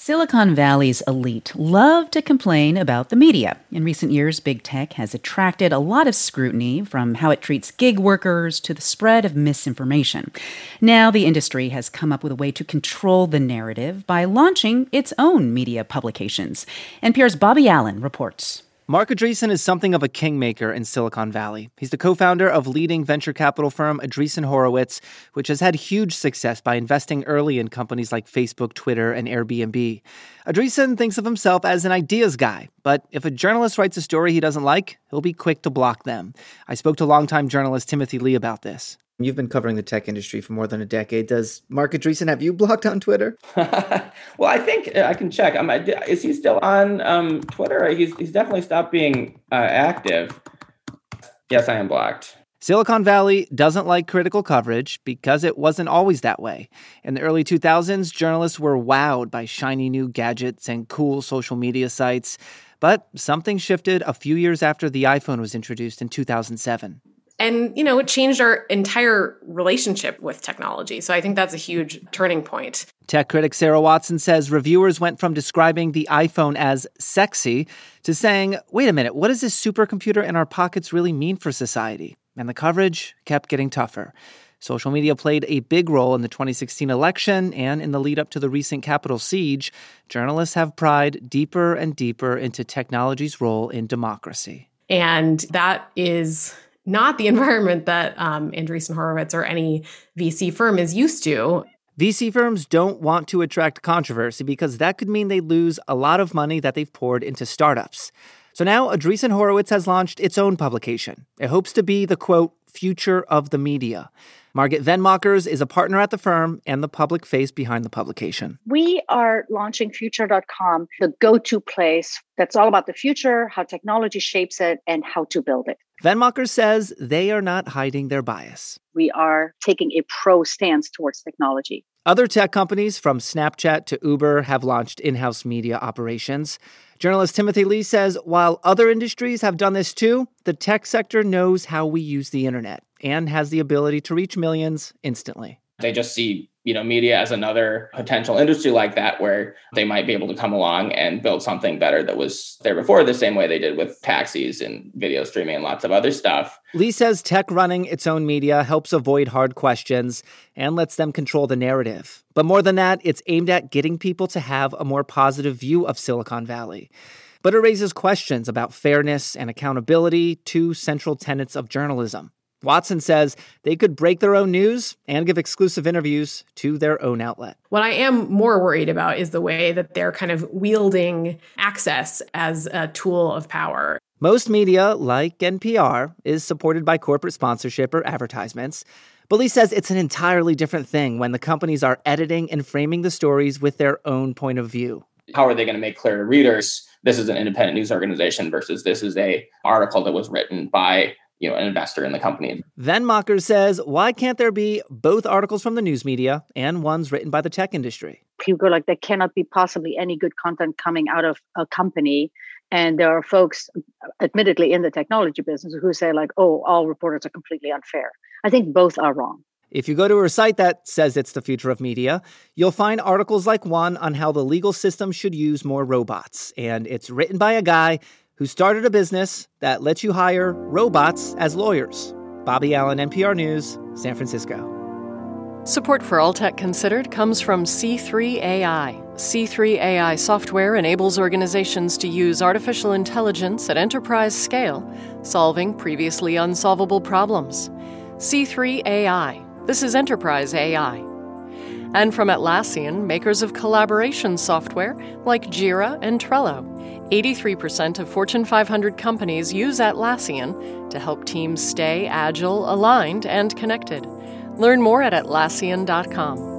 Silicon Valley's elite love to complain about the media. In recent years, big tech has attracted a lot of scrutiny, from how it treats gig workers to the spread of misinformation. Now, the industry has come up with a way to control the narrative by launching its own media publications. NPR's Bobby Allen reports. Marc Andreessen is something of a kingmaker in Silicon Valley. He's the co-founder of leading venture capital firm Andreessen Horowitz, which has had huge success by investing early in companies like Facebook, Twitter, and Airbnb. Andreessen thinks of himself as an ideas guy, but if a journalist writes a story he doesn't like, he'll be quick to block them. I spoke to longtime journalist Timothy Lee about this. You've been covering the tech industry for more than a decade. Does Marc Andreessen have you blocked on Twitter? Well, I think I can check. Is he still on Twitter? He's definitely stopped being active. Yes, I am blocked. Silicon Valley doesn't like critical coverage because it wasn't always that way. In the early 2000s, journalists were wowed by shiny new gadgets and cool social media sites. But something shifted a few years after the iPhone was introduced in 2007. And, it changed our entire relationship with technology. So I think that's a huge turning point. Tech critic Sarah Watson says reviewers went from describing the iPhone as sexy to saying, wait a minute, what does this supercomputer in our pockets really mean for society? And the coverage kept getting tougher. Social media played a big role in the 2016 election, and in the lead up to the recent Capitol siege, journalists have pried deeper and deeper into technology's role in democracy. And that is not the environment that Andreessen Horowitz or any VC firm is used to. VC firms don't want to attract controversy because that could mean they lose a lot of money that they've poured into startups. So now Andreessen Horowitz has launched its own publication. It hopes to be the, quote, future of the media. Margit Venmakers is a partner at the firm and the public face behind the publication. We are launching Future.com, the go-to place that's all about the future, how technology shapes it, and how to build it. Venmakers says they are not hiding their bias. We are taking a pro stance towards technology. Other tech companies, from Snapchat to Uber, have launched in-house media operations. Journalist Timothy Lee says while other industries have done this too, the tech sector knows how we use the internet and has the ability to reach millions instantly. They just see, media as another potential industry like that, where they might be able to come along and build something better that was there before, the same way they did with taxis and video streaming and lots of other stuff. Lee says tech running its own media helps avoid hard questions and lets them control the narrative. But more than that, it's aimed at getting people to have a more positive view of Silicon Valley. But it raises questions about fairness and accountability, two central tenets of journalism. Watson says they could break their own news and give exclusive interviews to their own outlet. What I am more worried about is the way that they're kind of wielding access as a tool of power. Most media, like NPR, is supported by corporate sponsorship or advertisements. But Lee says it's an entirely different thing when the companies are editing and framing the stories with their own point of view. How are they going to make clear to readers this is an independent news organization versus this is an article that was written by an investor in the company? Venmakers says, why can't there be both articles from the news media and ones written by the tech industry? People go like, there cannot be possibly any good content coming out of a company. And there are folks, admittedly, in the technology business who say like, oh, all reporters are completely unfair. I think both are wrong. If you go to her site that says it's the future of media, you'll find articles like one on how the legal system should use more robots. And it's written by a guy who started a business that lets you hire robots as lawyers. Bobby Allen, NPR News, San Francisco. Support for All Tech Considered comes from C3 AI. C3 AI software enables organizations to use artificial intelligence at enterprise scale, solving previously unsolvable problems. C3 AI. This is enterprise AI. And from Atlassian, makers of collaboration software like Jira and Trello. 83% of Fortune 500 companies use Atlassian to help teams stay agile, aligned, and connected. Learn more at Atlassian.com.